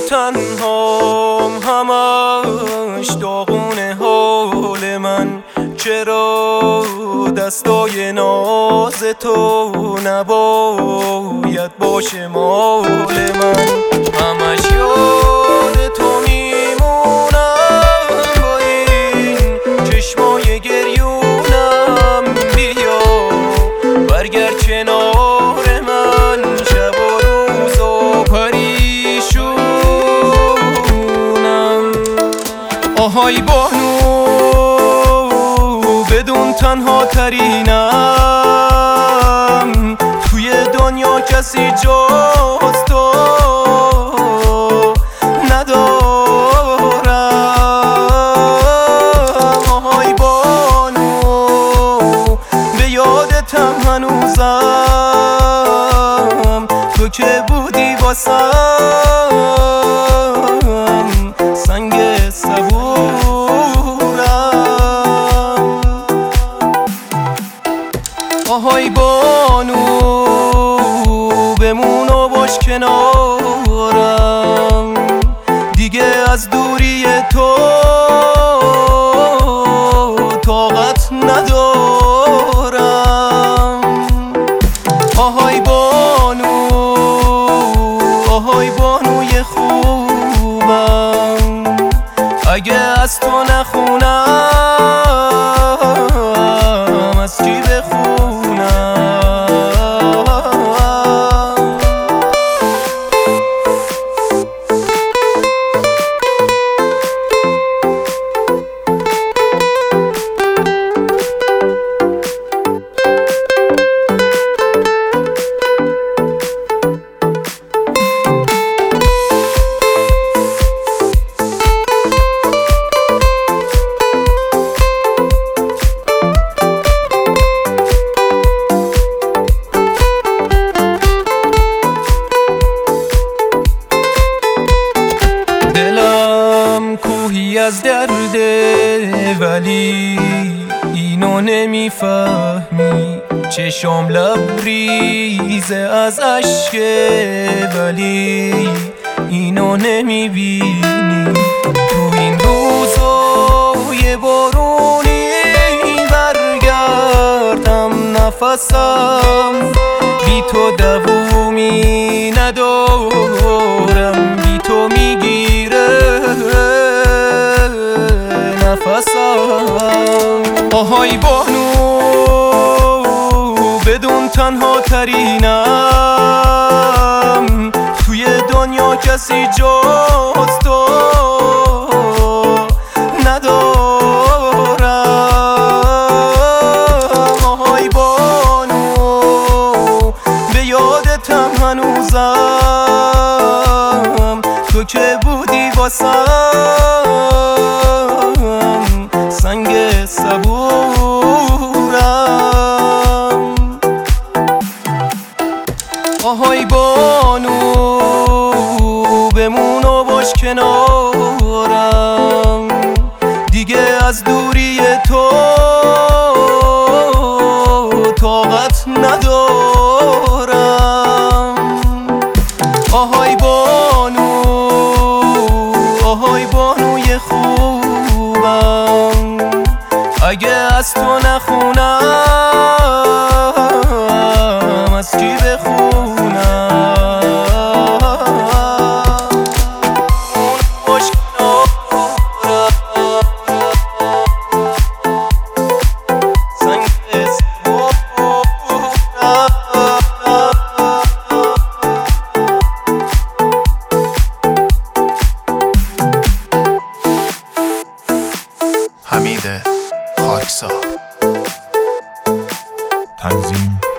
تنهام همش داغونه حال من، چرا دستای ناز تو نباید باشه مال من؟ همش یاد تو میمونم با این چشمای گریونم، بیا برگرد کنار من شب و روز و پریشونم. آهای بانو بدون تنها ترینم توی دنیا، کسی جز تو ندارم. آهای بانو به یادتم هنوزم، تو که بودی واسم سنگ صبورم. آهای بانو بمون و باش کنارم، دیگه از دوری تو طاقت ندارم. آهای بانو، آهای بانوی خوبم، اگه از تو نخونم از چی بخونم؟ کوهی از درده ولی اینو نمیفهمی، چشام لبریزه از عشقه ولی اینو نمیبینی. تو این روزای بارونی برگردم نفسم، بی تو دوومی ندارم، بی تو میگیره نفسم. آهای بانو بدون تنها ترینم توی دنیا، کسی جز تو ندارم. آهای بانو به یادتم هنوزم، تو که بودی واسم سنگ صبورم. آهای بانو بمون و باش کنارم، دیگه از دوری تو طاقت ندارم. آهای بانو، آهای بانوی خوبم، اگه از تو نخونم از کی بخونم؟ حمید خاکسار. تنظیم